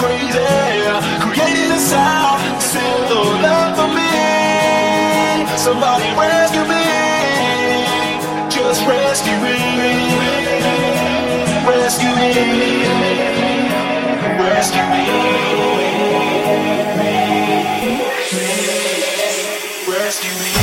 crazy. Creating a sound, send the love for me. Somebody rescue me, just rescue me, rescue me, rescue me, rescue me.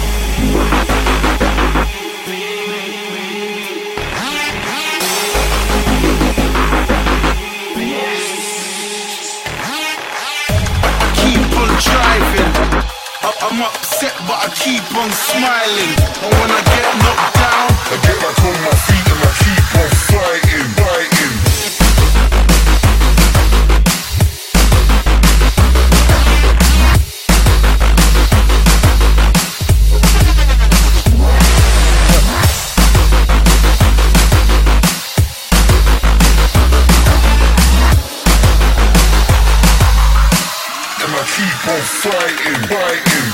Driving, I'm upset but I keep on smiling. And when I get knocked down, I get back on my feet and I keep on fighting, fighting. Keep on fighting, fighting.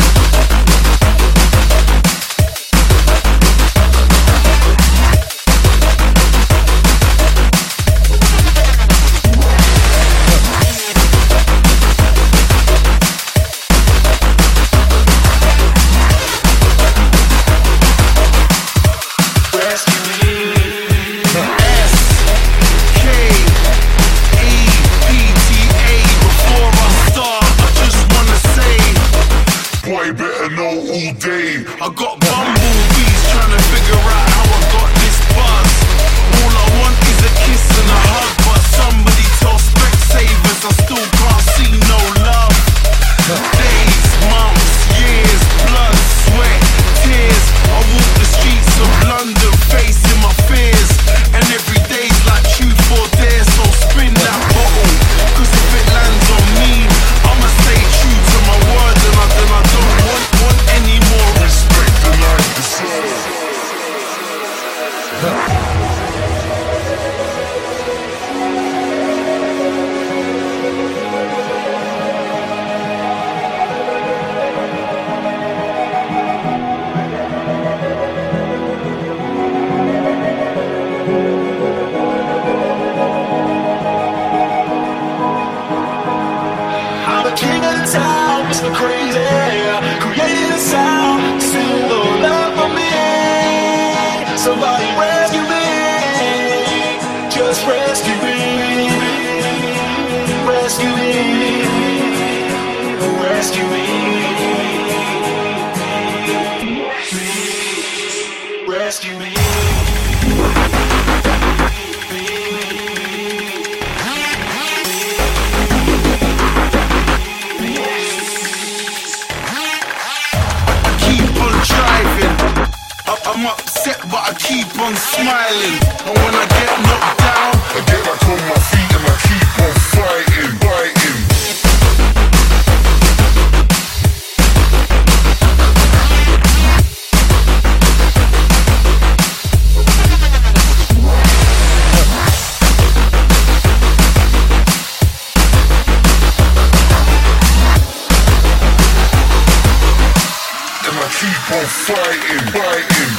I got bumblebees trying to figure out how I got this buzz. All I want is a kiss and a hug, but somebody tell Specsavers I still can't see no love. Days, months, years, blood, sweat, tears. I walk the streets of London facing my fears, and every day's like truth or dare. So spin that bottle, cause if it lands on me, I'ma stay true to my word, and I don't want any more respect than I deserve. I'm the king of the town, Mr. Crazy. Creating a sound, send the love for me. Somebody rescue me, just rescue me, rescue me, rescue me, rescue me. Driving, I'm upset but I keep on smiling. And when I get knocked down, I get back on my feet and I keep on fighting, fighting. Keep on fighting, fighting.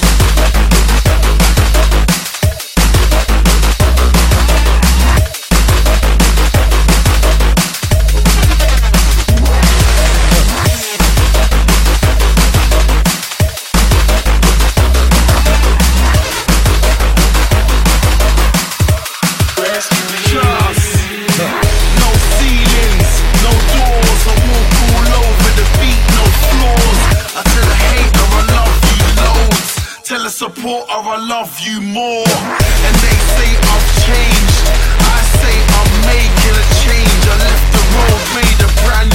Supporter, I love you more. And they say I've changed, I say I'm making a change. I left the road, made a brand